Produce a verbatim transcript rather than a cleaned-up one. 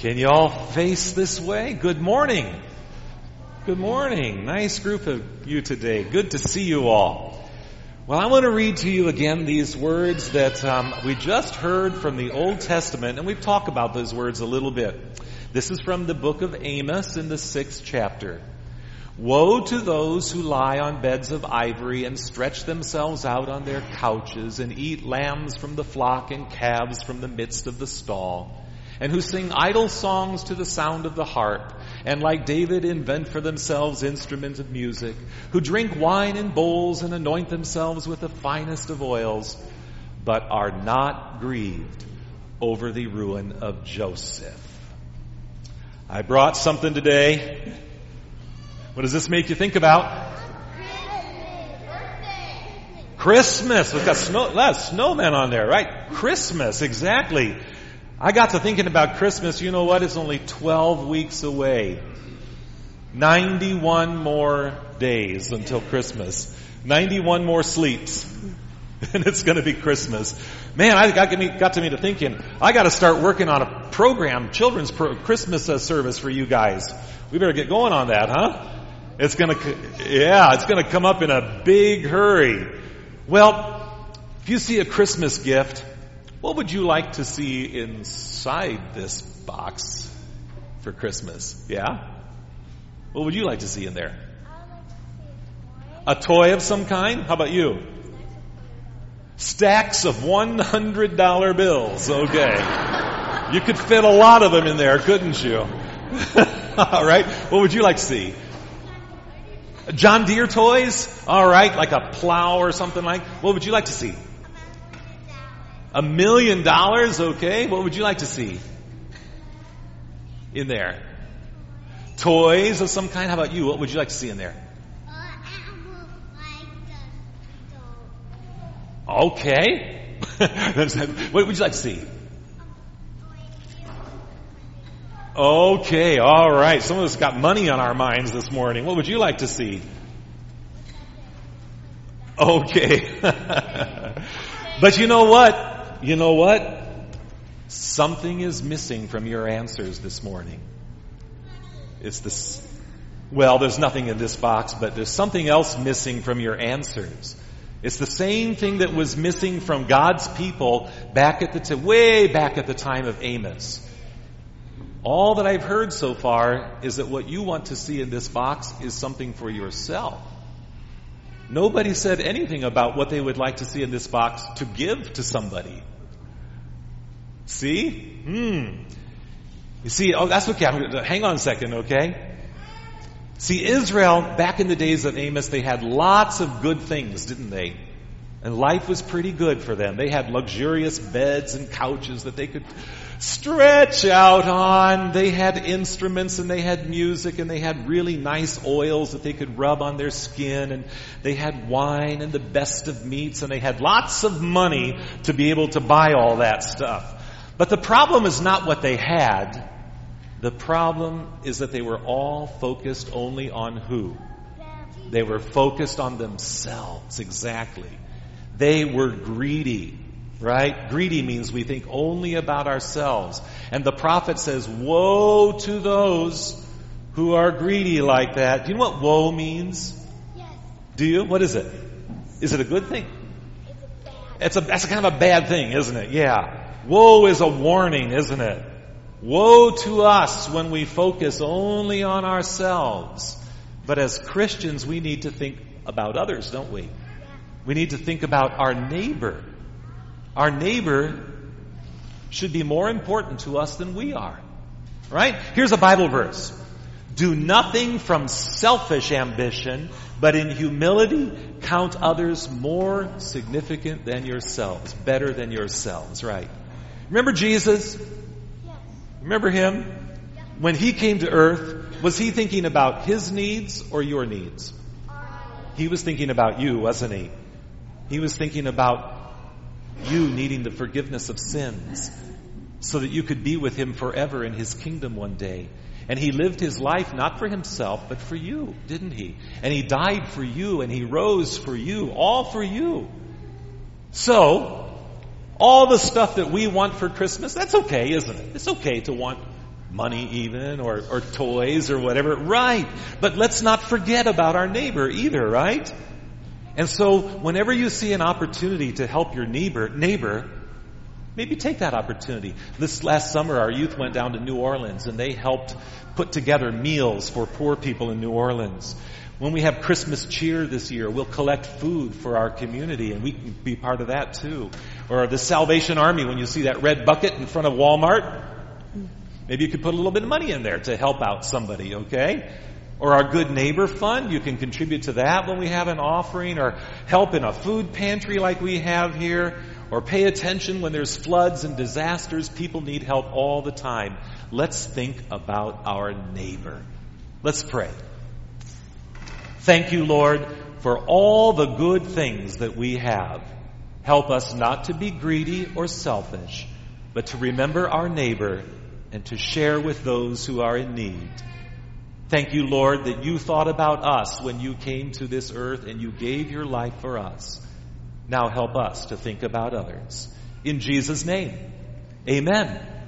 Can you all face this way? Good morning. Good morning. Nice group of you today. Good to see you all. Well, I want to read to you again these words that um, we just heard from the Old Testament, and we've talked about those words a little bit. This is from the book of Amos in the sixth chapter. Woe to those who lie on beds of ivory and stretch themselves out on their couches and eat lambs from the flock and calves from the midst of the stall, and who sing idle songs to the sound of the harp, and like David invent for themselves instruments of music, who drink wine in bowls and anoint themselves with the finest of oils, but are not grieved over the ruin of Joseph. I brought something today. What does this make you think about? Christmas. We've got snow, a lot of snowmen on there, right? Christmas, exactly. I got to thinking about Christmas. You know what? It's only twelve weeks away. ninety-one more days until Christmas. ninety-one more sleeps. And it's going to be Christmas. Man, I got, me, got to me to thinking, I got to start working on a program, children's pro, Christmas uh, service for you guys. We better get going on that, huh? It's going to, yeah, it's going to come up in a big hurry. Well, if you see a Christmas gift, what would you like to see inside this box for Christmas? Yeah? What would you like to see in there? A toy of some kind? How about you? Stacks of one hundred dollar bills. Okay. You could fit a lot of them in there, couldn't you? All right. What would you like to see? John Deere toys? All right. Like a plow or something like. What would you like to see? A million dollars, okay. What would you like to see in there? Toys of some kind. How about you? What would you like to see in there? Okay. What would you like to see? Okay, all right. Some of us got money on our minds this morning. What would you like to see? Okay. But you know what? You know what? Something is missing from your answers this morning. It's this. Well, there's nothing in this box, but there's something else missing from your answers. It's the same thing that was missing from God's people back at the t- way back at the time of Amos. All that I've heard so far is that what you want to see in this box is something for yourself. Nobody said anything about what they would like to see in this box to give to somebody. See? Hmm. You see, oh, that's okay. I'm gonna, hang on a second, okay? See, Israel, back in the days of Amos, they had lots of good things, didn't they? And life was pretty good for them. They had luxurious beds and couches that they could stretch out on. They had instruments and they had music and they had really nice oils that they could rub on their skin. And they had wine and the best of meats and they had lots of money to be able to buy all that stuff. But the problem is not what they had. The problem is that they were all focused only on who? They were focused on themselves, exactly. They were greedy, right? Greedy means we think only about ourselves. And the prophet says, woe to those who are greedy like that. Do you know what woe means? Yes. Do you? What is it? Is it a good thing? It's a bad thing. It's a, that's a kind of a bad thing, isn't it? Yeah. Woe is a warning, isn't it? Woe to us when we focus only on ourselves. But as Christians, we need to think about others, don't we? We need to think about our neighbor. Our neighbor should be more important to us than we are. Right? Here's a Bible verse. Do nothing from selfish ambition, but in humility count others more significant than yourselves, better than yourselves. Right? Remember Jesus? Remember him? When he came to earth, was he thinking about his needs or your needs? He was thinking about you, wasn't he? He was thinking about you needing the forgiveness of sins so that you could be with him forever in his kingdom one day. And he lived his life not for himself, but for you, didn't he? And he died for you and he rose for you, all for you. So, all the stuff that we want for Christmas, that's okay, isn't it? It's okay to want money even, or, or toys or whatever. Right. But let's not forget about our neighbor either, right? And so whenever you see an opportunity to help your neighbor, neighbor, maybe take that opportunity. This last summer, our youth went down to New Orleans and they helped put together meals for poor people in New Orleans. When we have Christmas cheer this year, we'll collect food for our community, and we can be part of that too. Or the Salvation Army, when you see that red bucket in front of Walmart, maybe you could put a little bit of money in there to help out somebody, okay? Or our Good Neighbor Fund, you can contribute to that when we have an offering, or help in a food pantry like we have here, or pay attention when there's floods and disasters. People need help all the time. Let's think about our neighbor. Let's pray. Thank you, Lord, for all the good things that we have. Help us not to be greedy or selfish, but to remember our neighbor and to share with those who are in need. Thank you, Lord, that you thought about us when you came to this earth and you gave your life for us. Now help us to think about others. In Jesus' name, amen.